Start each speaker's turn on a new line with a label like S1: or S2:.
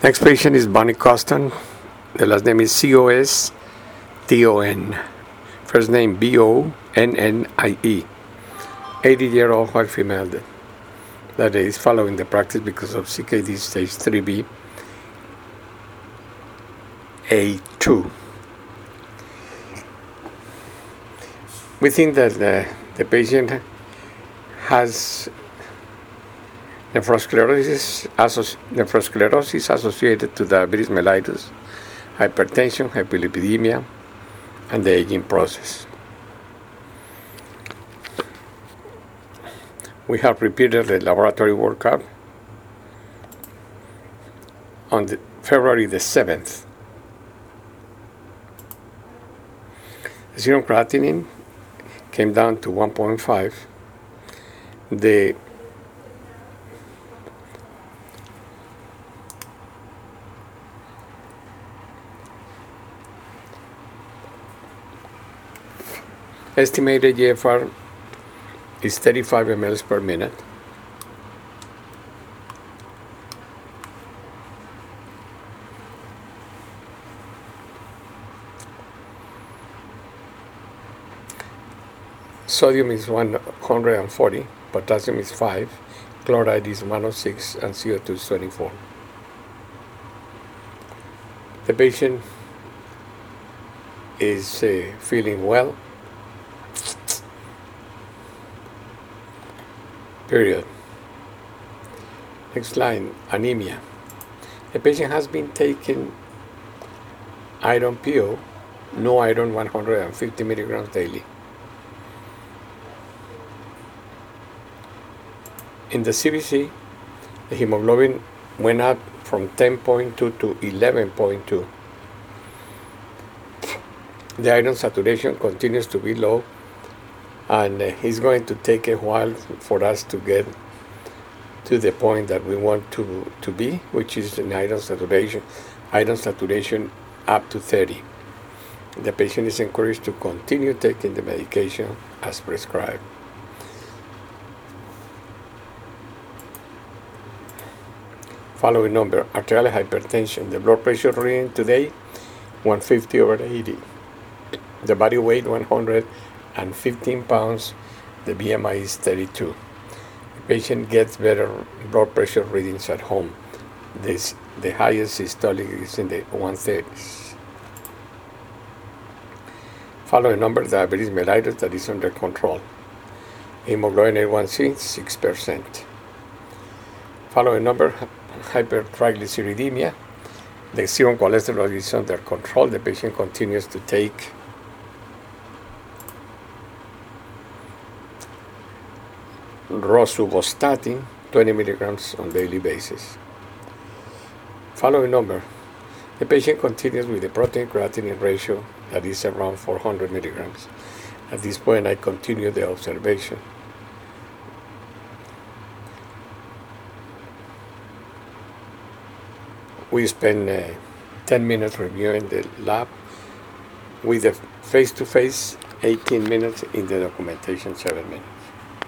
S1: Next patient is Bonnie Coston. The last name is Coston. First name Bonnie. 80-year-old white female that is following the practice because of CKD stage 3B A2. We think that the patient has nephrosclerosis associated to diabetes mellitus, hypertension, hyperlipidemia, and the aging process. We have repeated the laboratory workup on February the 7th. The serum creatinine came down to 1.5. The estimated GFR is 35 mL per minute. Sodium is 140, potassium is 5, chloride is 106, and CO2 is 24. The patient is feeling well. Period. Next line, anemia. The patient has been taking iron PO, no iron 150 milligrams daily. In the CBC, the hemoglobin went up from 10.2 to 11.2. The iron saturation continues to be low, and it's going to take a while for us to get to the point that we want to be, which is an iron saturation up to 30. The patient is encouraged to continue taking the medication as prescribed. Following number, arterial hypertension. The blood pressure reading today, 150/80. The body weight, 115 pounds. The BMI is 32. The patient gets better blood pressure readings at home. The highest systolic is in the 130s. Following number, diabetes mellitus that is under control. Hemoglobin A1C, 6%. Following number, hypertriglyceridemia. The serum cholesterol is under control. The patient continues to take rosuvastatin, 20 milligrams on daily basis. Following number, the patient continues with the protein creatinine ratio that is around 400 milligrams. At this point, I continue the observation. We spend 10 minutes reviewing the lab with the face-to-face, 18 minutes in the documentation, 7 minutes.